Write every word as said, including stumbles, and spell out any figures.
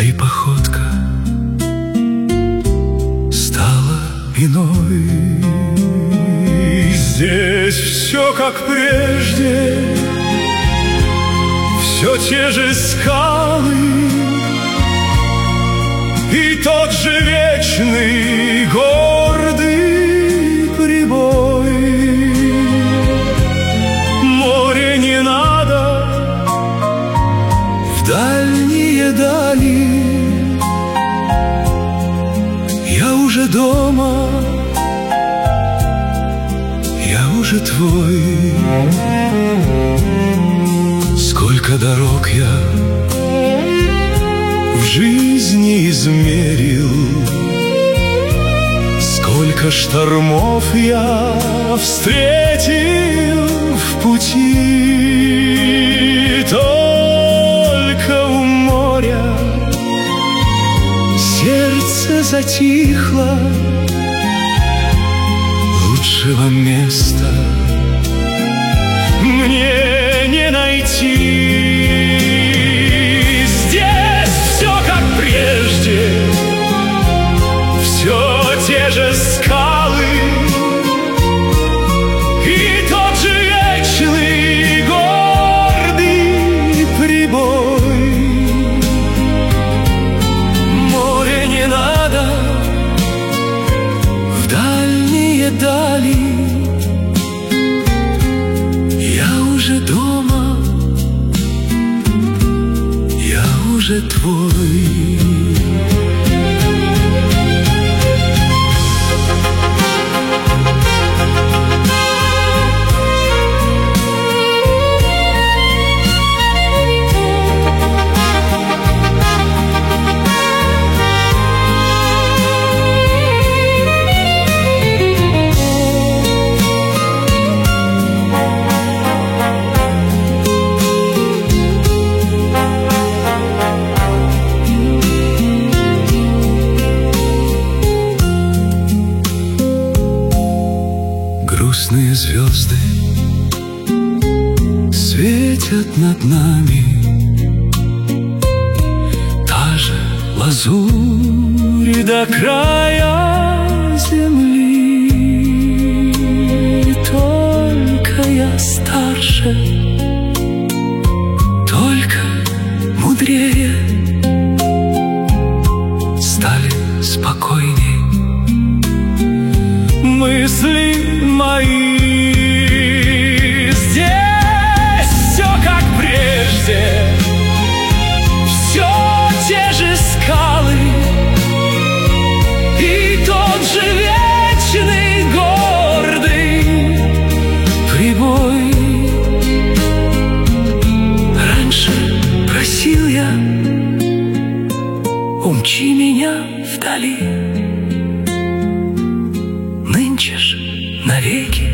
И походка стала иной. Здесь все как прежде, все те же скалы и тот же вечный гордый прибой. Море не надо, в дальние дали, я уже дома, я уже твой. Сколько дорог я в жизни измерил, сколько штормов я встретил в пути. Только у моря сердце затихло, лучшего места мне не найти. Здесь все как прежде, все те же скалы и тот же вечный гордый прибой. Море не надо, в дальние дали, я уже дома, я уже твой. Грустные звезды светят над нами, та же лазурь до края земли. Только я старше, только мудрее, стали спокойней мысли мои. Здесь все как прежде, все те же скалы и тот же вечный гордый прибой. Раньше просил я, умчи меня вдали, нынче ж навеки